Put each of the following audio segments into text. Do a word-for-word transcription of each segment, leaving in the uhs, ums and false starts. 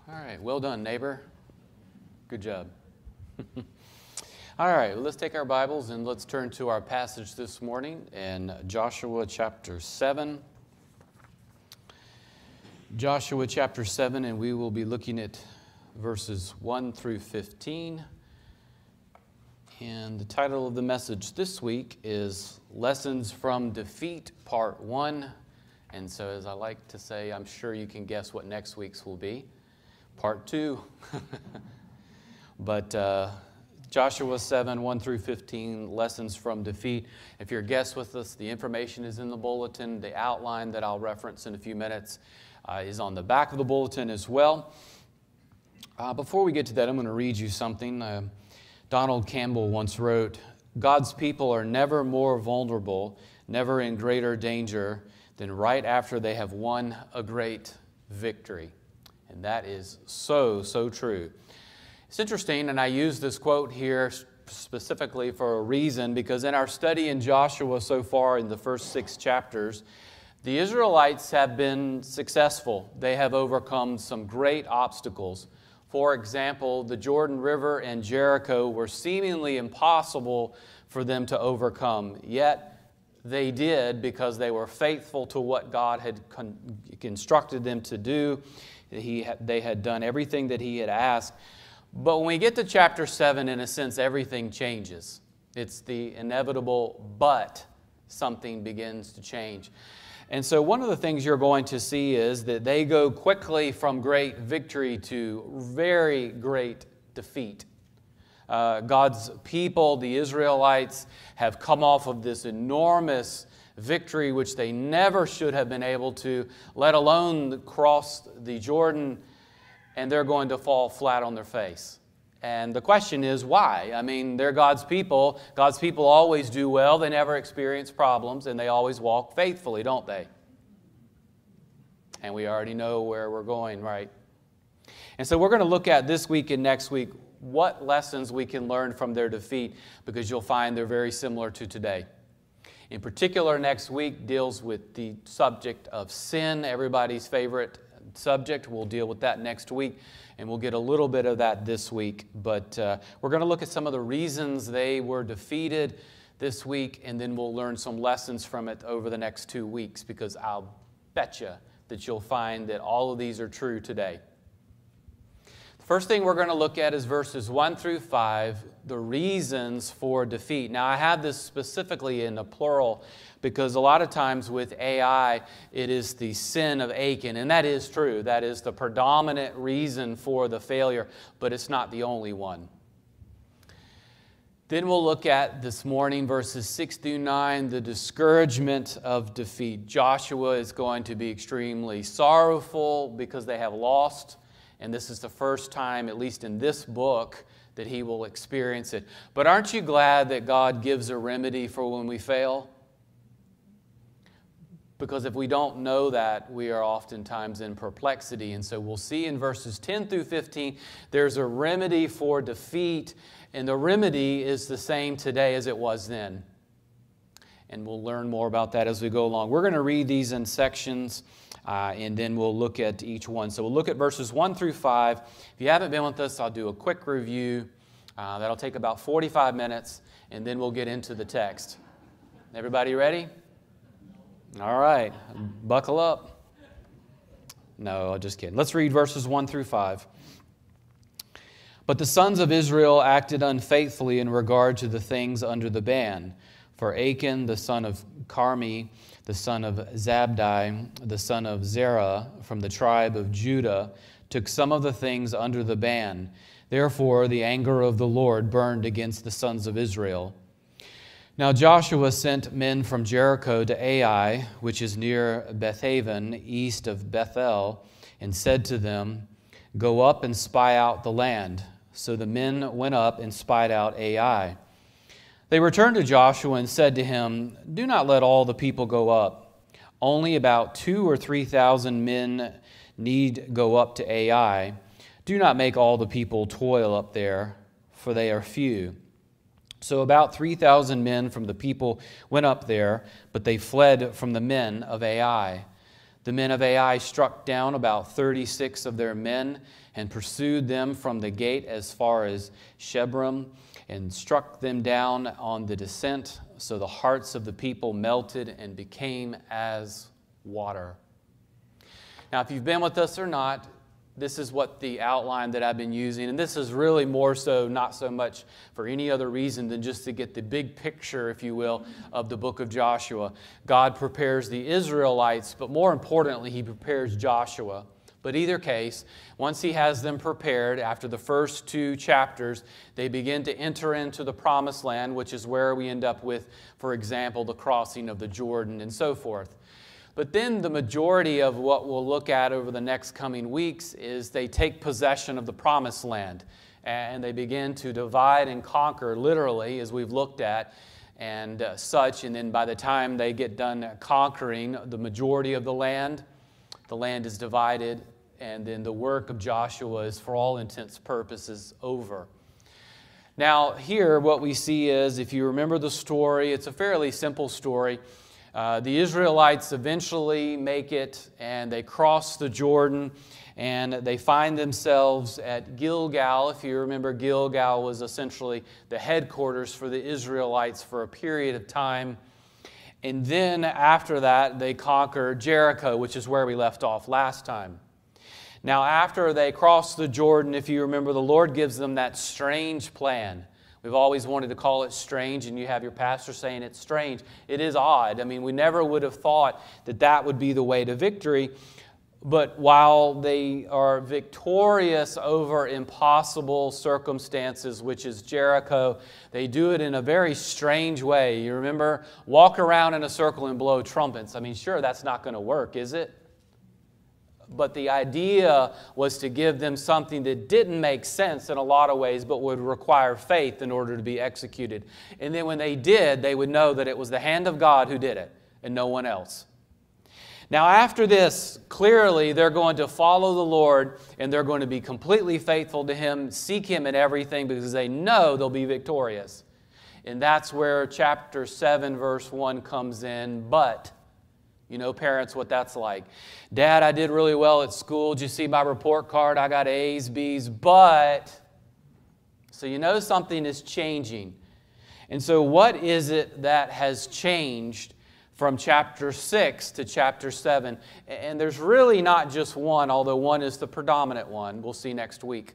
All right, well done, neighbor. Good job. All right, well, let's take our Bibles and let's turn to our passage this morning in Joshua chapter seven. Joshua chapter seven, and we will be looking at verses one through fifteen. And the title of the message this week is Lessons from Defeat, Part one. And so, as I like to say, I'm sure you can guess what next week's will be. Part two. But uh, Joshua seven, one through fifteen, Lessons from Defeat. If you're a guest with us, the information is in the bulletin. The outline that I'll reference in a few minutes uh, is on the back of the bulletin as well. Uh, before we get to that, I'm going to read you something. Uh, Donald Campbell once wrote, "God's people are never more vulnerable, never in greater danger than right after they have won a great victory." And that is so, so true. It's interesting, and I use this quote here specifically for a reason, because in our study in Joshua so far in the first six chapters, the Israelites have been successful. They have overcome some great obstacles. For example, the Jordan River and Jericho were seemingly impossible for them to overcome, yet they did because they were faithful to what God had con- instructed them to do. He had, they had done everything that He had asked. But when we get to chapter seven, in a sense, everything changes. It's the inevitable, but something begins to change. And so one of the things you're going to see is that they go quickly from great victory to very great defeat. Uh, God's people, the Israelites, have come off of this enormous victory which they never should have been able to, let alone cross the Jordan, and they're going to fall flat on their face. And the question is, why? I mean, they're God's people. God's people always do well. They never experience problems, and they always walk faithfully, don't they? And we already know where we're going, right? And so we're going to look at this week and next week what lessons we can learn from their defeat, because you'll find they're very similar to today. In particular, next week deals with the subject of sin, everybody's favorite subject. We'll deal with that next week, and we'll get a little bit of that this week. But uh, we're going to look at some of the reasons they were defeated this week, and then we'll learn some lessons from it over the next two weeks, because I'll bet you that you'll find that all of these are true today. The first thing we're going to look at is verses one through five, the reasons for defeat. Now, I have this specifically in a plural because a lot of times with A I, it is the sin of Achan, and that is true. That is the predominant reason for the failure, but it's not the only one. Then we'll look at this morning verses six through nine, the discouragement of defeat. Joshua is going to be extremely sorrowful because they have lost. And this is the first time, at least in this book, that he will experience it. But aren't you glad that God gives a remedy for when we fail? Because if we don't know that, we are oftentimes in perplexity. And so we'll see in verses ten through fifteen, there's a remedy for defeat. And the remedy is the same today as it was then. And we'll learn more about that as we go along. We're going to read these in sections. Uh, and then we'll look at each one. So we'll look at verses one through five. If you haven't been with us, I'll do a quick review. Uh, that'll take about forty-five minutes, and then we'll get into the text. Everybody ready? All right. Buckle up. No, just kidding. Let's read verses one through five. "But the sons of Israel acted unfaithfully in regard to the things under the ban. For Achan, the son of Carmi, the son of Zabdi, the son of Zerah, from the tribe of Judah, took some of the things under the ban. Therefore the anger of the Lord burned against the sons of Israel. Now Joshua sent men from Jericho to Ai, which is near Bethaven, east of Bethel, and said to them, 'Go up and spy out the land.' So the men went up and spied out Ai. They returned to Joshua and said to him, 'Do not let all the people go up. Only about two or three thousand men need go up to Ai. Do not make all the people toil up there, for they are few.' So about three thousand men from the people went up there, but they fled from the men of Ai. The men of Ai struck down about thirty-six of their men and pursued them from the gate as far as Shebram and struck them down on the descent. So the hearts of the people melted and became as water. Now, if you've been with us or not, this is what the outline that I've been using. And this is really more so, not so much for any other reason than just to get the big picture, if you will, of the book of Joshua. God prepares the Israelites, but more importantly, He prepares Joshua. But either case, once He has them prepared, after the first two chapters, they begin to enter into the Promised Land, which is where we end up with, for example, the crossing of the Jordan and so forth. But then the majority of what we'll look at over the next coming weeks is they take possession of the Promised Land, and they begin to divide and conquer, literally, as we've looked at, and uh, such. And then by the time they get done conquering the majority of the land, the land is divided, and then the work of Joshua is, for all intents and purposes, over. Now, here what we see is, if you remember the story, it's a fairly simple story. Uh, the Israelites eventually make it, and they cross the Jordan, and they find themselves at Gilgal. If you remember, Gilgal was essentially the headquarters for the Israelites for a period of time. And then after that, they conquer Jericho, which is where we left off last time. Now, after they cross the Jordan, if you remember, the Lord gives them that strange plan. We've always wanted to call it strange, and you have your pastor saying it's strange. It is odd. I mean, we never would have thought that that would be the way to victory. But while they are victorious over impossible circumstances, which is Jericho, they do it in a very strange way. You remember, walk around in a circle and blow trumpets. I mean, sure, that's not going to work, is it? But the idea was to give them something that didn't make sense in a lot of ways, but would require faith in order to be executed. And then when they did, they would know that it was the hand of God who did it, and no one else. Now, after this, clearly they're going to follow the Lord, and they're going to be completely faithful to Him, seek Him in everything, because they know they'll be victorious. And that's where chapter seven, verse one comes in. But, you know, parents, what that's like. Dad, I did really well at school. Did you see my report card? I got A's, B's, but... So you know something is changing. And so what is it that has changed from chapter six to chapter seven? And there's really not just one, although one is the predominant one. We'll see next week.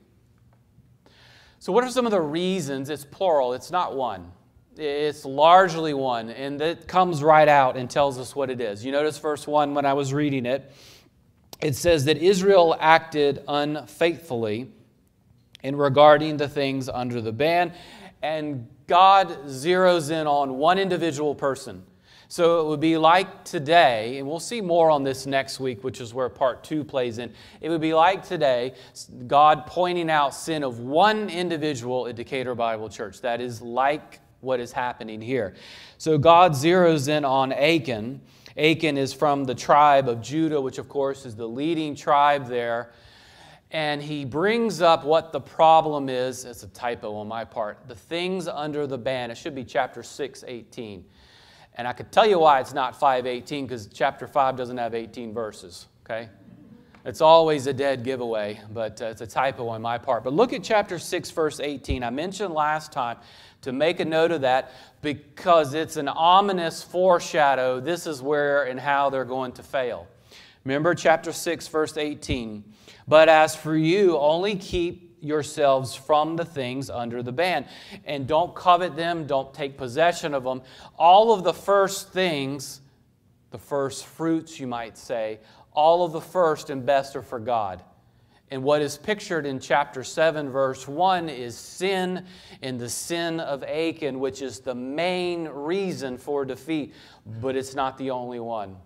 So what are some of the reasons? It's plural. It's not one. It's largely one, and it comes right out and tells us what it is. You notice verse one when I was reading it. It says that Israel acted unfaithfully in regarding the things under the ban, and God zeroes in on one individual person. So it would be like today, and we'll see more on this next week, which is where part two plays in. It would be like today, God pointing out sin of one individual at Decatur Bible Church. That is like what is happening here. So God zeroes in on Achan. Achan is from the tribe of Judah, which of course is the leading tribe there. And he brings up what the problem is. It's a typo on my part. The things under the ban. It should be chapter six, eighteen. And I could tell you why it's not five eighteen, because chapter five doesn't have eighteen verses. Okay? It's always a dead giveaway, but uh, it's a typo on my part. But look at chapter six, verse eighteen. I mentioned last time to make a note of that because it's an ominous foreshadow. This is where and how they're going to fail. Remember chapter six, verse eighteen. But as for you, only keep yourselves from the things under the ban. And don't covet them, don't take possession of them. All of the first things, the first fruits you might say, all of the first and best are for God. And what is pictured in chapter seven, verse one is sin and the sin of Achan, which is the main reason for defeat, but it's not the only one.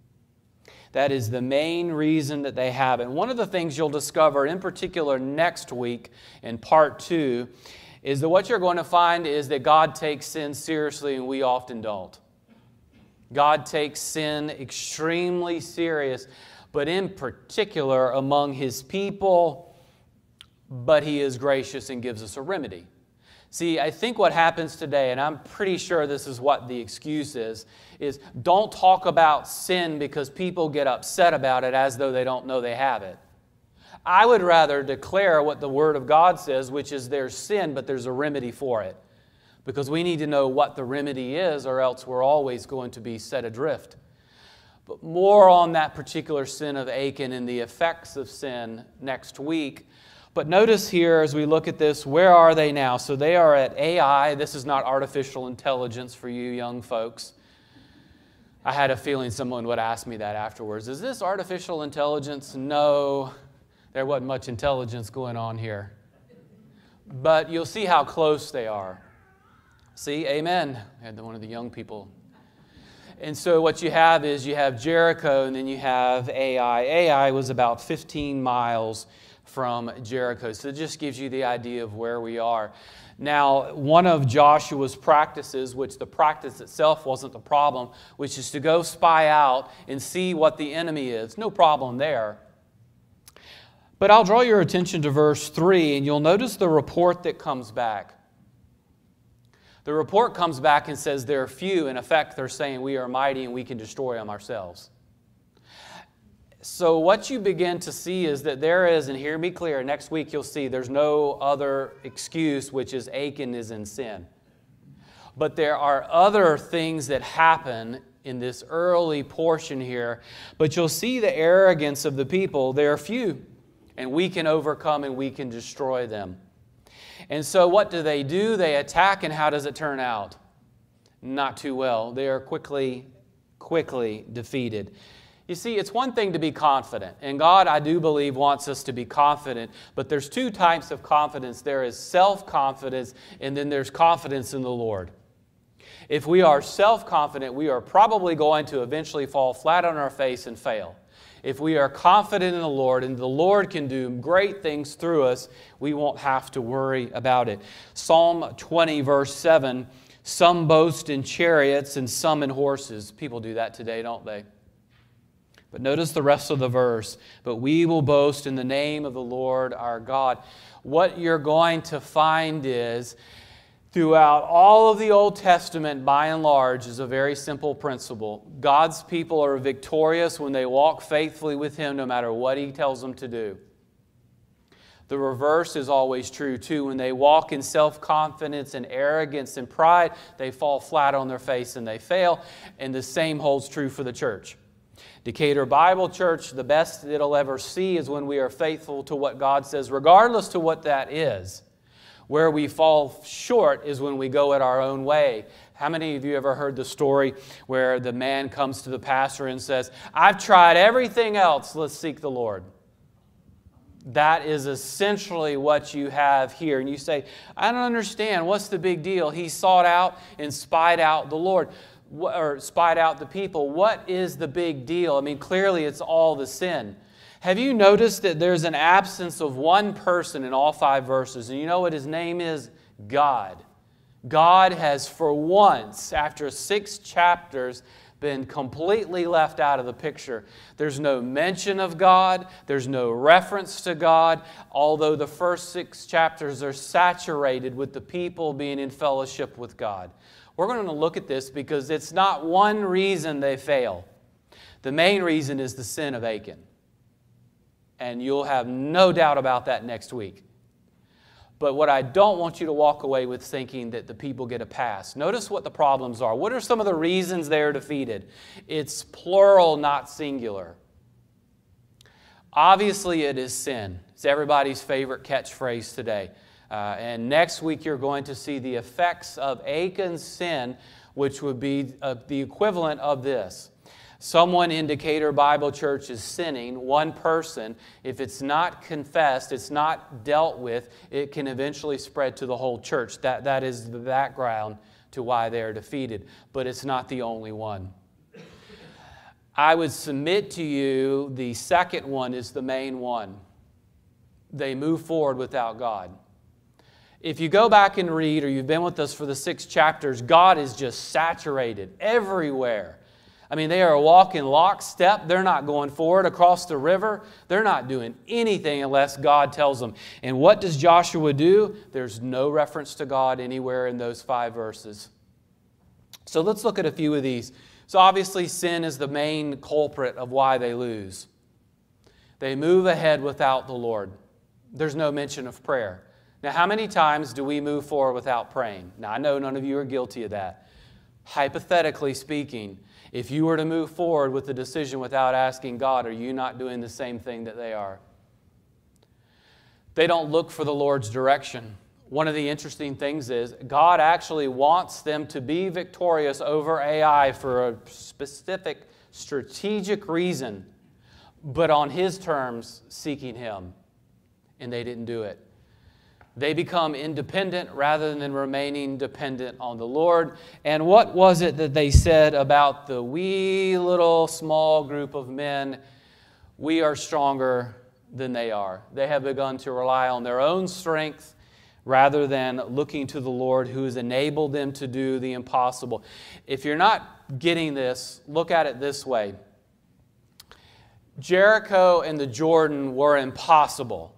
That is the main reason that they have. And one of the things you'll discover, in particular next week in part two, is that what you're going to find is that God takes sin seriously and we often don't. God takes sin extremely serious, but in particular among His people, but He is gracious and gives us a remedy. See, I think what happens today, and I'm pretty sure this is what the excuse is, is don't talk about sin because people get upset about it as though they don't know they have it. I would rather declare what the Word of God says, which is there's sin, but there's a remedy for it. Because we need to know what the remedy is, or else we're always going to be set adrift. But more on that particular sin of Achan and the effects of sin next week. But notice here as we look at this, where are they now? So they are at A I. This is not artificial intelligence for you young folks. I had a feeling someone would ask me that afterwards. Is this artificial intelligence? No, there wasn't much intelligence going on here. But you'll see how close they are. See, amen. I had one of the young people. And so what you have is you have Jericho and then you have A I. A I was about fifteen miles from Jericho. So it just gives you the idea of where we are. Now, one of Joshua's practices, which the practice itself wasn't the problem, which is to go spy out and see what the enemy is. No problem there. But I'll draw your attention to verse three, and you'll notice the report that comes back. The report comes back and says they're few. In effect, they're saying we are mighty and we can destroy them ourselves. So what you begin to see is that there is, and hear me clear, next week you'll see there's no other excuse, which is Achan is in sin. But there are other things that happen in this early portion here. But you'll see the arrogance of the people. They're few, and we can overcome and we can destroy them. And so what do they do? They attack, and how does it turn out? Not too well. They are quickly, quickly defeated. You see, it's one thing to be confident, and God, I do believe, wants us to be confident, but there's two types of confidence. There is self-confidence, and then there's confidence in the Lord. If we are self-confident, we are probably going to eventually fall flat on our face and fail. If we are confident in the Lord and the Lord can do great things through us, we won't have to worry about it. Psalm twenty, verse seven, some boast in chariots and some in horses. People do that today, don't they? But notice the rest of the verse. But we will boast in the name of the Lord our God. What you're going to find is, throughout all of the Old Testament, by and large, is a very simple principle. God's people are victorious when they walk faithfully with Him, no matter what He tells them to do. The reverse is always true, too. When they walk in self-confidence and arrogance and pride, they fall flat on their face and they fail. And the same holds true for the church. Decatur Bible Church, the best it'll ever see is when we are faithful to what God says, regardless to what that is. Where we fall short is when we go it our own way. How many of you ever heard the story where the man comes to the pastor and says, I've tried everything else, let's seek the Lord? That is essentially what you have here. And you say, I don't understand. What's the big deal? He sought out and spied out the Lord, or spied out the people. What is the big deal? I mean, clearly it's all the sin. Have you noticed that there's an absence of one person in all five verses? And you know what his name is? God. God has for once, after six chapters, been completely left out of the picture. There's no mention of God. There's no reference to God, although the first six chapters are saturated with the people being in fellowship with God. We're going to look at this because it's not one reason they fail. The main reason is the sin of Achan. And you'll have no doubt about that next week. But what I don't want you to walk away with thinking that the people get a pass. Notice what the problems are. What are some of the reasons they're defeated? It's plural, not singular. Obviously, it is sin. It's everybody's favorite catchphrase today. Uh, and next week, you're going to see the effects of Achan's sin, which would be uh, the equivalent of this. Someone in Decatur Bible Church is sinning, one person. If it's not confessed, it's not dealt with, it can eventually spread to the whole church. That, that is the background to why they are defeated. But it's not the only one. I would submit to you the second one is the main one. They move forward without God. If you go back and read, or you've been with us for the six chapters, God is just saturated everywhere. I mean, they are walking lockstep. They're not going forward across the river. They're not doing anything unless God tells them. And what does Joshua do? There's no reference to God anywhere in those five verses. So let's look at a few of these. So obviously sin is the main culprit of why they lose. They move ahead without the Lord. There's no mention of prayer. Now, how many times do we move forward without praying? Now, I know none of you are guilty of that. Hypothetically speaking, if you were to move forward with the decision without asking God, are you not doing the same thing that they are? They don't look for the Lord's direction. One of the interesting things is God actually wants them to be victorious over Ai for a specific strategic reason, but on His terms, seeking Him. And they didn't do it. They become independent rather than remaining dependent on the Lord. And what was it that they said about the wee little small group of men? We are stronger than they are. They have begun to rely on their own strength rather than looking to the Lord who has enabled them to do the impossible. If you're not getting this, look at it this way. Jericho and the Jordan were impossible.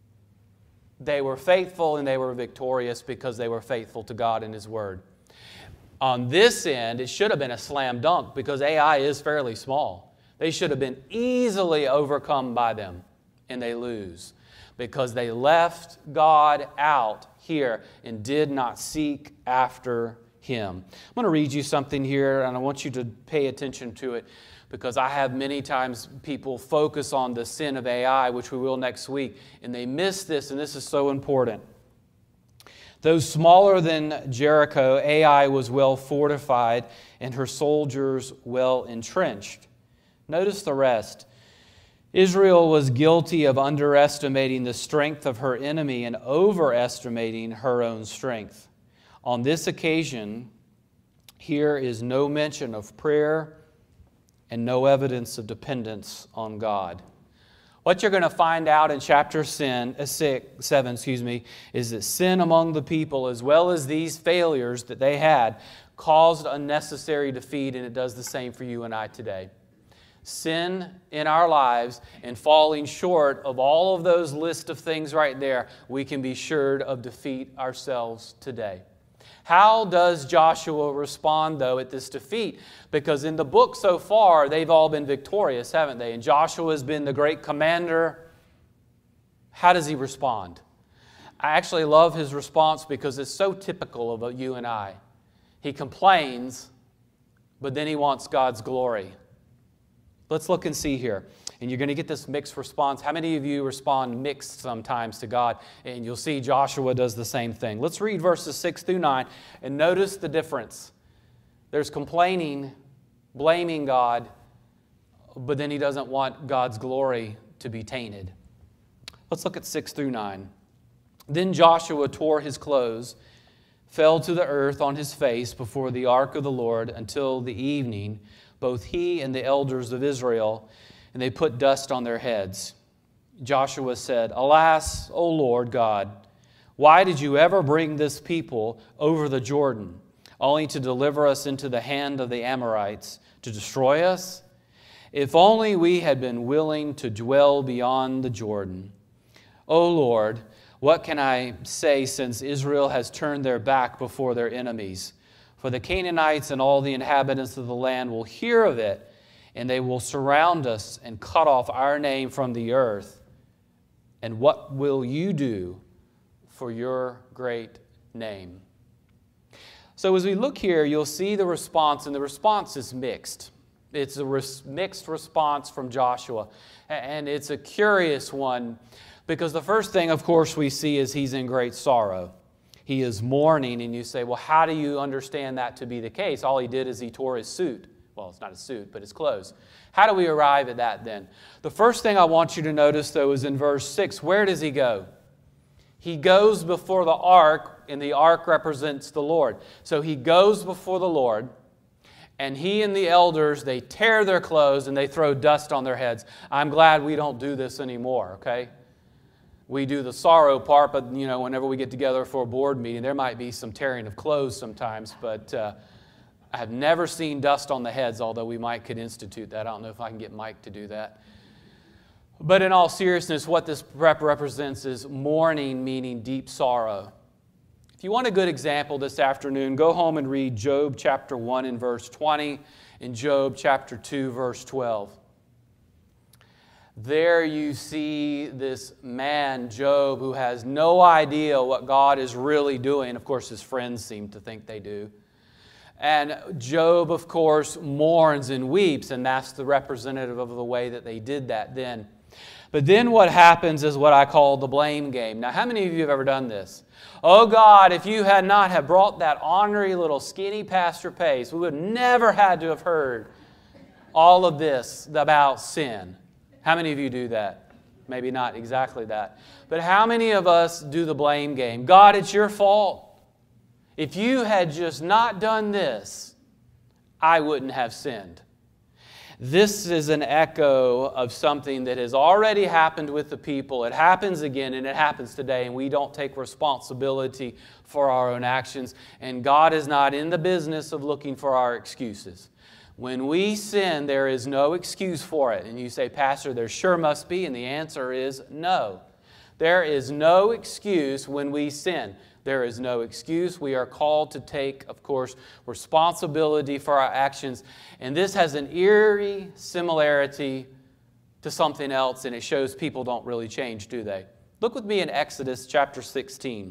They were faithful and they were victorious because they were faithful to God and His Word. On this end, it should have been a slam dunk because Ai is fairly small. They should have been easily overcome by them, and they lose because they left God out here and did not seek after Him. I'm going to read you something here, and I want you to pay attention to it, because I have many times people focus on the sin of Ai, which we will next week, and they miss this, and this is so important. Though smaller than Jericho, Ai was well fortified, and her soldiers well entrenched. Notice the rest. Israel was guilty of underestimating the strength of her enemy and overestimating her own strength. On this occasion, here is no mention of prayer and no evidence of dependence on God. What you're going to find out in chapter sin, uh, six, seven excuse me, is that sin among the people, as well as these failures that they had, caused unnecessary defeat, and it does the same for you and I today. Sin in our lives and falling short of all of those list of things right there, we can be sure of defeat ourselves today. How does Joshua respond, though, at this defeat? Because in the book so far, they've all been victorious, haven't they? And Joshua has been the great commander. How does he respond? I actually love his response because it's so typical of you and I. He complains, but then he wants God's glory. Let's look and see here. And you're going to get this mixed response. How many of you respond mixed sometimes to God? And you'll see Joshua does the same thing. Let's read verses six through nine and notice the difference. There's complaining, blaming God, but then he doesn't want God's glory to be tainted. Let's look at six through nine. Then Joshua tore his clothes, fell to the earth on his face before the ark of the Lord until the evening, both he and the elders of Israel, and they put dust on their heads. Joshua said, Alas, O Lord God, why did you ever bring this people over the Jordan, only to deliver us into the hand of the Amorites, to destroy us? If only we had been willing to dwell beyond the Jordan. O Lord, what can I say since Israel has turned their back before their enemies? For the Canaanites and all the inhabitants of the land will hear of it, and they will surround us and cut off our name from the earth. And what will you do for your great name? So as we look here, you'll see the response, and the response is mixed. It's a res- mixed response from Joshua, and it's a curious one, because the first thing, of course, we see is he's in great sorrow. He is mourning, and you say, well, how do you understand that to be the case? All he did is he tore his suit. Well, it's not his suit, but his clothes. How do we arrive at that then? The first thing I want you to notice, though, is in verse six. Where does he go? He goes before the ark, and the ark represents the Lord. So he goes before the Lord, and he and the elders, they tear their clothes and they throw dust on their heads. I'm glad we don't do this anymore, okay? We do the sorrow part, but, you know, whenever we get together for a board meeting, there might be some tearing of clothes sometimes, but uh, I have never seen dust on the heads, although we might could institute that. I don't know if I can get Mike to do that. But in all seriousness, what this rep represents is mourning, meaning deep sorrow. If you want a good example this afternoon, go home and read Job chapter one and verse twenty and Job chapter two, verse twelve. There you see this man, Job, who has no idea what God is really doing. Of course, his friends seem to think they do. And Job, of course, mourns and weeps, and that's the representative of the way that they did that then. But then what happens is what I call the blame game. Now, how many of you have ever done this? Oh God, if you had not have brought that ornery little skinny Pastor Pace, we would never had to have heard all of this about sin. How many of you do that? Maybe not exactly that. But how many of us do the blame game? God, it's your fault. If you had just not done this, I wouldn't have sinned. This is an echo of something that has already happened with the people. It happens again, and it happens today, and we don't take responsibility for our own actions. And God is not in the business of looking for our excuses. When we sin, there is no excuse for it. And you say, Pastor, there sure must be, and the answer is no. There is no excuse when we sin. There is no excuse. We are called to take, of course, responsibility for our actions. And this has an eerie similarity to something else, and it shows people don't really change, do they? Look with me in Exodus chapter sixteen.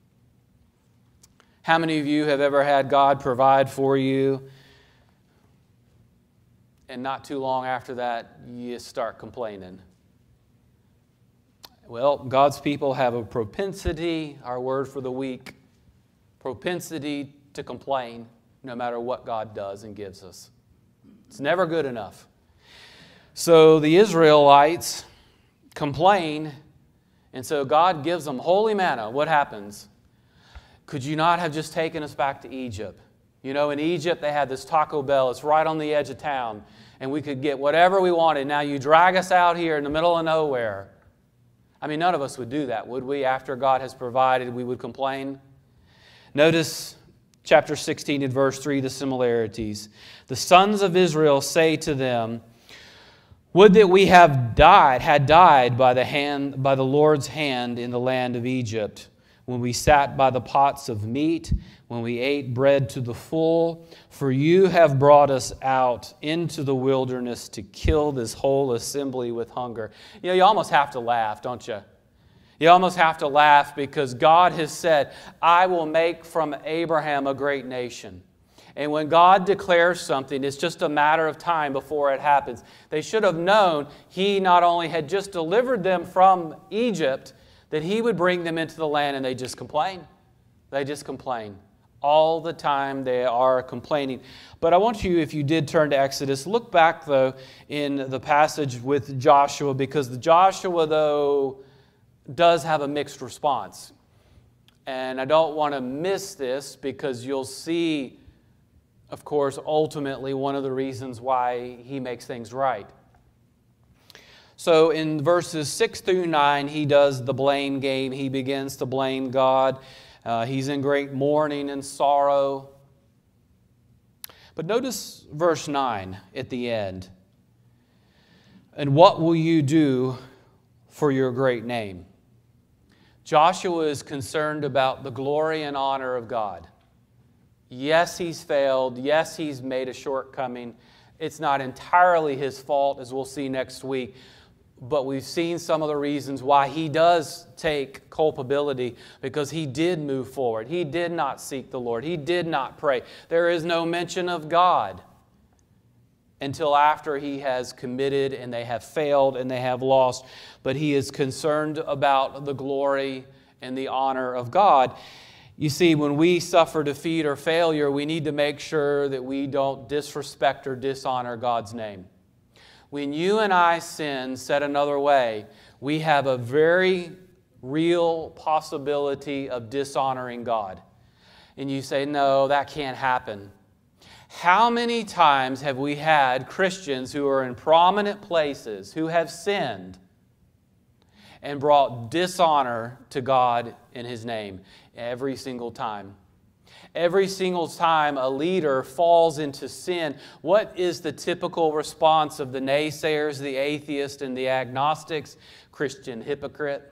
How many of you have ever had God provide for you, and not too long after that, you start complaining? Well, God's people have a propensity, our word for the week, propensity to complain no matter what God does and gives us. It's never good enough. So the Israelites complain, and so God gives them holy manna. What happens? Could you not have just taken us back to Egypt? You know, in Egypt they had this Taco Bell. It's right on the edge of town, and we could get whatever we wanted. Now you drag us out here in the middle of nowhere. I mean, none of us would do that, would we? After God has provided, we would complain. Notice chapter sixteen and verse three, the similarities. The sons of Israel say to them, would that we have died, had died by the hand, by the Lord's hand in the land of Egypt, when we sat by the pots of meat, when we ate bread to the full. For you have brought us out into the wilderness to kill this whole assembly with hunger. You know, you almost have to laugh, don't you? You almost have to laugh because God has said, I will make from Abraham a great nation. And when God declares something, it's just a matter of time before it happens. They should have known He not only had just delivered them from Egypt, that He would bring them into the land, and they just complain. They just complain. All the time they are complaining. But I want you, if you did turn to Exodus, look back, though, in the passage with Joshua, because the Joshua, though, does have a mixed response. And I don't want to miss this because you'll see, of course, ultimately one of the reasons why he makes things right. So in verses six through nine, he does the blame game. He begins to blame God. Uh, he's in great mourning and sorrow. But notice verse nine at the end. And what will you do for your great name? Joshua is concerned about the glory and honor of God. Yes, he's failed. Yes, he's made a shortcoming. It's not entirely his fault, as we'll see next week. But we've seen some of the reasons why he does take culpability, because he did move forward. He did not seek the Lord. He did not pray. There is no mention of God until after he has committed and they have failed and they have lost. But he is concerned about the glory and the honor of God. You see, when we suffer defeat or failure, we need to make sure that we don't disrespect or dishonor God's name. When you and I sin, said another way, we have a very real possibility of dishonoring God. And you say, no, that can't happen. How many times have we had Christians who are in prominent places who have sinned and brought dishonor to God in His name? Every single time. Every single time a leader falls into sin, what is the typical response of the naysayers, the atheists, and the agnostics? Christian hypocrite.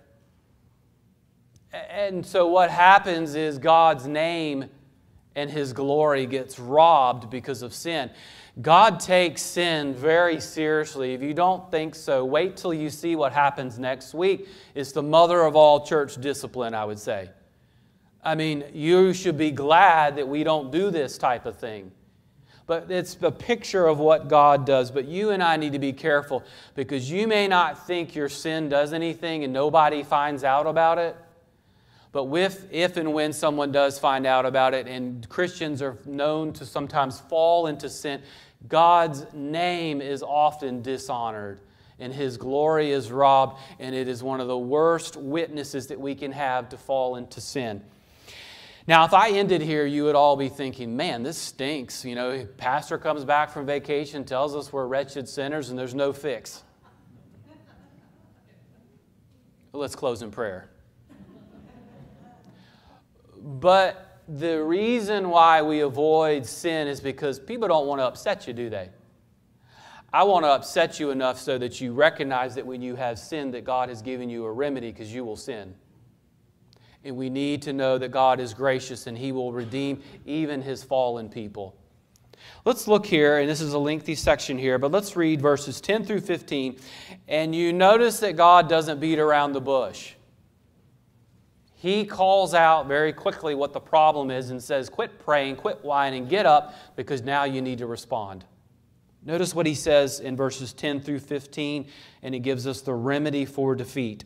And so what happens is God's name and His glory gets robbed because of sin. God takes sin very seriously. If you don't think so, wait till you see what happens next week. It's the mother of all church discipline, I would say. I mean, you should be glad that we don't do this type of thing. But it's a picture of what God does. But you and I need to be careful, because you may not think your sin does anything and nobody finds out about it. But with, if and when someone does find out about it, and Christians are known to sometimes fall into sin, God's name is often dishonored and His glory is robbed, and it is one of the worst witnesses that we can have to fall into sin. Now, if I ended here, you would all be thinking, man, this stinks. You know, pastor comes back from vacation, tells us we're wretched sinners, and there's no fix. Let's close in prayer. But the reason why we avoid sin is because people don't want to upset you, do they? I want to upset you enough so that you recognize that when you have sinned, that God has given you a remedy, because you will sin. And we need to know that God is gracious and He will redeem even His fallen people. Let's look here, and this is a lengthy section here, but let's read verses ten through fifteen. And you notice that God doesn't beat around the bush. He calls out very quickly what the problem is and says, quit praying, quit whining, get up, because now you need to respond. Notice what He says in verses ten through fifteen, and He gives us the remedy for defeat.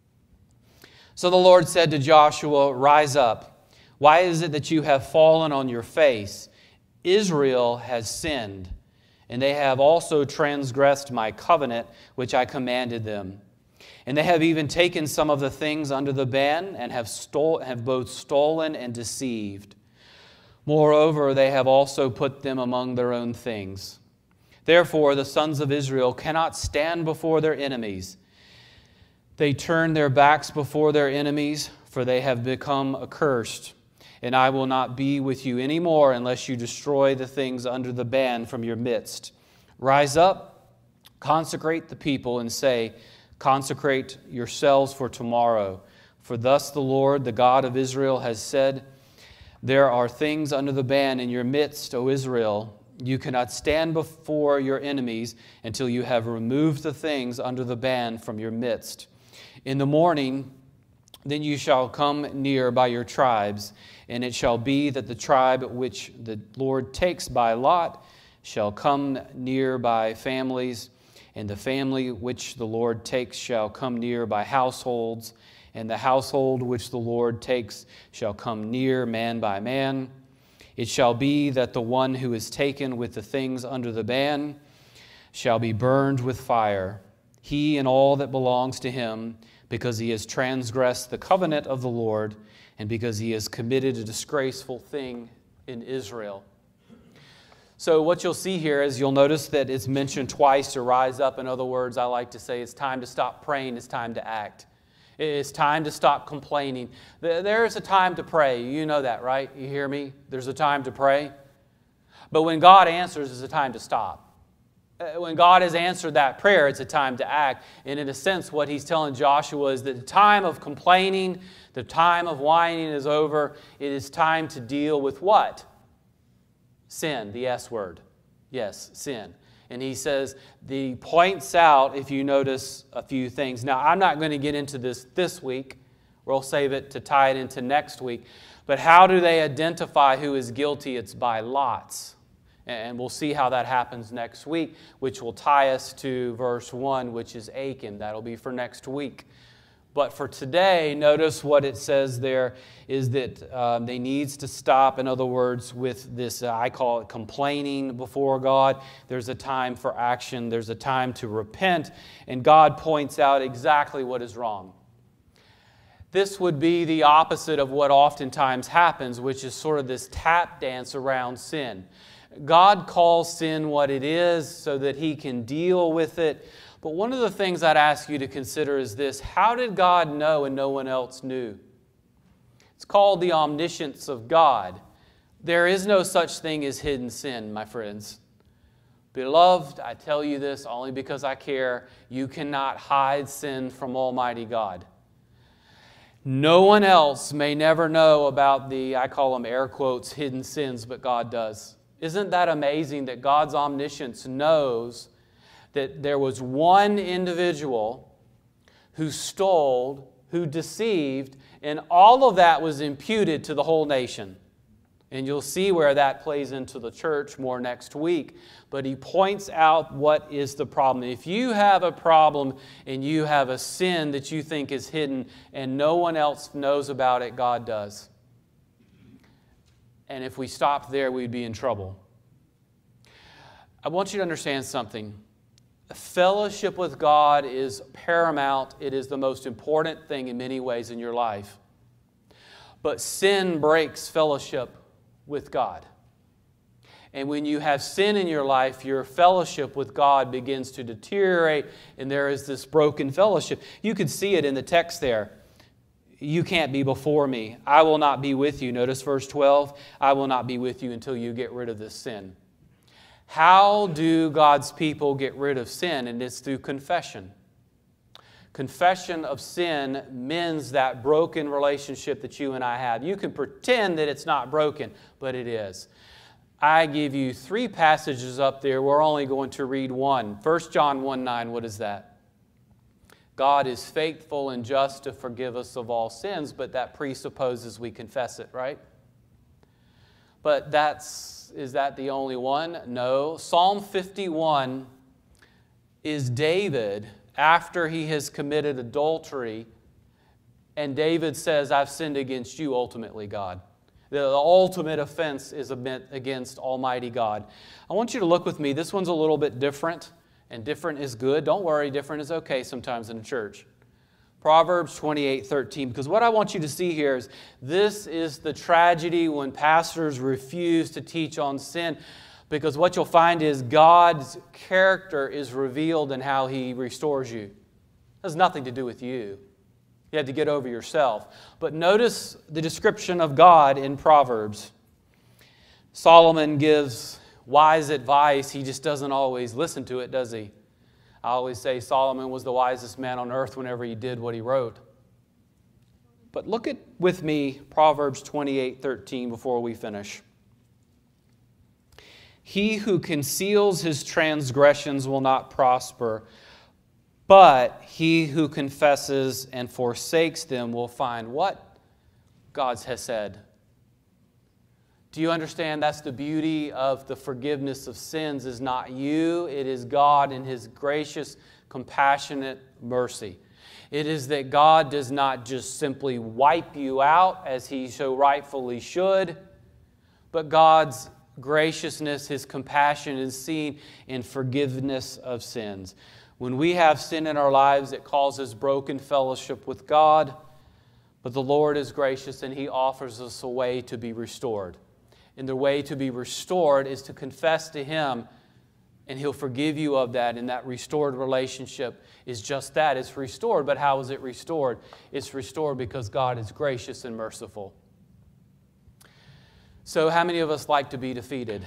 So the Lord said to Joshua, rise up. Why is it that you have fallen on your face? Israel has sinned, and they have also transgressed my covenant, which I commanded them. And they have even taken some of the things under the ban, and have, stole, have both stolen and deceived. Moreover, they have also put them among their own things. Therefore, the sons of Israel cannot stand before their enemies. They turn their backs before their enemies, for they have become accursed. And I will not be with you any more unless you destroy the things under the ban from your midst. Rise up, consecrate the people, and say, consecrate yourselves for tomorrow. For thus the Lord, the God of Israel, has said, there are things under the ban in your midst, O Israel. You cannot stand before your enemies until you have removed the things under the ban from your midst. In the morning, then you shall come near by your tribes, and it shall be that the tribe which the Lord takes by lot shall come near by families, and the family which the Lord takes shall come near by households, and the household which the Lord takes shall come near man by man. It shall be that the one who is taken with the things under the ban shall be burned with fire, he and all that belongs to him, because he has transgressed the covenant of the Lord, and because he has committed a disgraceful thing in Israel. So what you'll see here is you'll notice that it's mentioned twice to rise up. In other words, I like to say it's time to stop praying, it's time to act. It's time to stop complaining. There's a time to pray. You know that, right? You hear me? There's a time to pray. But when God answers, it's a time to stop. When God has answered that prayer, it's a time to act. And in a sense, what He's telling Joshua is that the time of complaining, the time of whining is over. It is time to deal with what? Sin, the S word. Yes, sin. And he says, he points out, if you notice, a few things. Now, I'm not going to get into this this week. We'll save it to tie it into next week. But how do they identify who is guilty? It's by lots. And we'll see how that happens next week, which will tie us to verse one, which is Achan. That'll be for next week. But for today, notice what it says there is that um, they needs to stop, in other words, with this, uh, I call it complaining before God. There's a time for action. There's a time to repent. And God points out exactly what is wrong. This would be the opposite of what oftentimes happens, which is sort of this tap dance around sin. God calls sin what it is so that He can deal with it. But one of the things I'd ask you to consider is this: how did God know and no one else knew? It's called the omniscience of God. There is no such thing as hidden sin, my friends. Beloved, I tell you this only because I care. You cannot hide sin from Almighty God. No one else may never know about the, I call them air quotes, hidden sins, but God does. Isn't that amazing that God's omniscience knows that there was one individual who stole, who deceived, and all of that was imputed to the whole nation? And you'll see where that plays into the church more next week. But he points out what is the problem. If you have a problem and you have a sin that you think is hidden and no one else knows about it, God does. And if we stopped there, we'd be in trouble. I want you to understand something. Fellowship with God is paramount. It is the most important thing in many ways in your life. But sin breaks fellowship with God. And when you have sin in your life, your fellowship with God begins to deteriorate, and there is this broken fellowship. You could see it in the text there. You can't be before me. I will not be with you. Notice verse twelve. I will not be with you until you get rid of this sin. How do God's people get rid of sin? And it's through confession. Confession of sin mends that broken relationship that you and I have. You can pretend that it's not broken, but it is. I give you three passages up there. We're only going to read one. First John one nine, what is that? God is faithful and just to forgive us of all sins, but that presupposes we confess it, right? But that's, is that the only one? No. Psalm fifty-one is David after he has committed adultery, and David says, I've sinned against you ultimately, God. The, the ultimate offense is against Almighty God. I want you to look with me. This one's a little bit different, and different is good. Don't worry, different is okay sometimes in the church. Proverbs twenty-eight thirteen, because what I want you to see here is this is the tragedy when pastors refuse to teach on sin. Because what you'll find is God's character is revealed in how He restores you. It has nothing to do with you. You had to get over yourself. But notice the description of God in Proverbs. Solomon gives wise advice. He just doesn't always listen to it, does he? I always say Solomon was the wisest man on earth whenever he did what he wrote. But look at with me Proverbs twenty-eight thirteen before we finish. He who conceals his transgressions will not prosper, but he who confesses and forsakes them will find what? God's hesed. Do you understand that's the beauty of the forgiveness of sins is not you, it is God in His gracious, compassionate mercy. It is that God does not just simply wipe you out as He so rightfully should, but God's graciousness, His compassion is seen in forgiveness of sins. When we have sin in our lives, it causes broken fellowship with God, but the Lord is gracious and He offers us a way to be restored. And the way to be restored is to confess to Him, and He'll forgive you of that, and that restored relationship is just that. It's restored, but how is it restored? It's restored because God is gracious and merciful. So how many of us like to be defeated?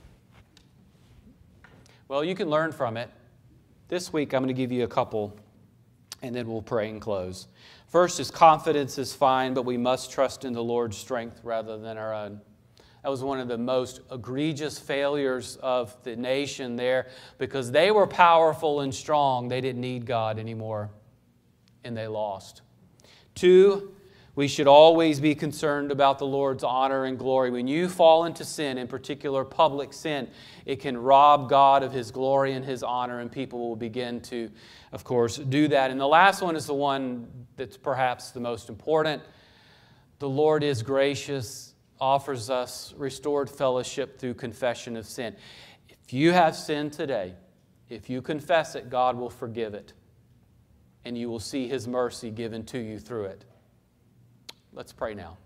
Well, you can learn from it. This week I'm going to give you a couple, and then we'll pray and close. First is confidence is fine, but we must trust in the Lord's strength rather than our own. That was one of the most egregious failures of the nation there because they were powerful and strong. They didn't need God anymore, and they lost. Two, we should always be concerned about the Lord's honor and glory. When you fall into sin, in particular public sin, it can rob God of His glory and His honor, and people will begin to, of course, do that. And the last one is the one that's perhaps the most important. The Lord is gracious, offers us restored fellowship through confession of sin. If you have sin today, if you confess it, God will forgive it, and you will see His mercy given to you through it. Let's pray now.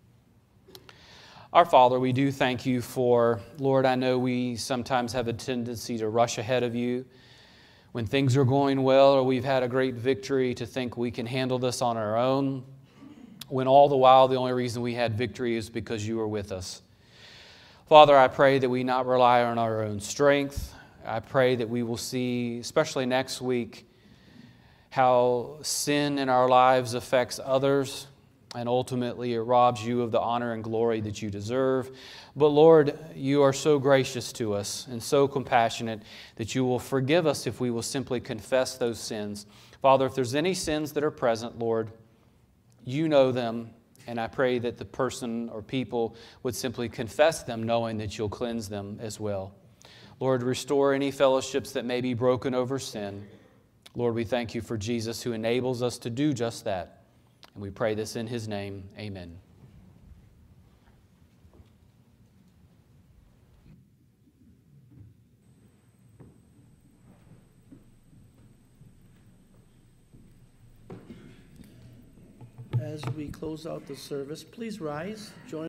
Our Father, we do thank You for, Lord, I know we sometimes have a tendency to rush ahead of You when things are going well or we've had a great victory to think we can handle this on our own, when all the while the only reason we had victory is because You were with us. Father, I pray that we not rely on our own strength. I pray that we will see, especially next week, how sin in our lives affects others, and ultimately it robs you of the honor and glory that you deserve. But Lord, you are so gracious to us and so compassionate that you will forgive us if we will simply confess those sins. Father, if there's any sins that are present, Lord, you know them, and I pray that the person or people would simply confess them, knowing that you'll cleanse them as well. Lord, restore any fellowships that may be broken over sin. Lord, we thank you for Jesus who enables us to do just that. And we pray this in his name. Amen. As we close out the service, please rise, join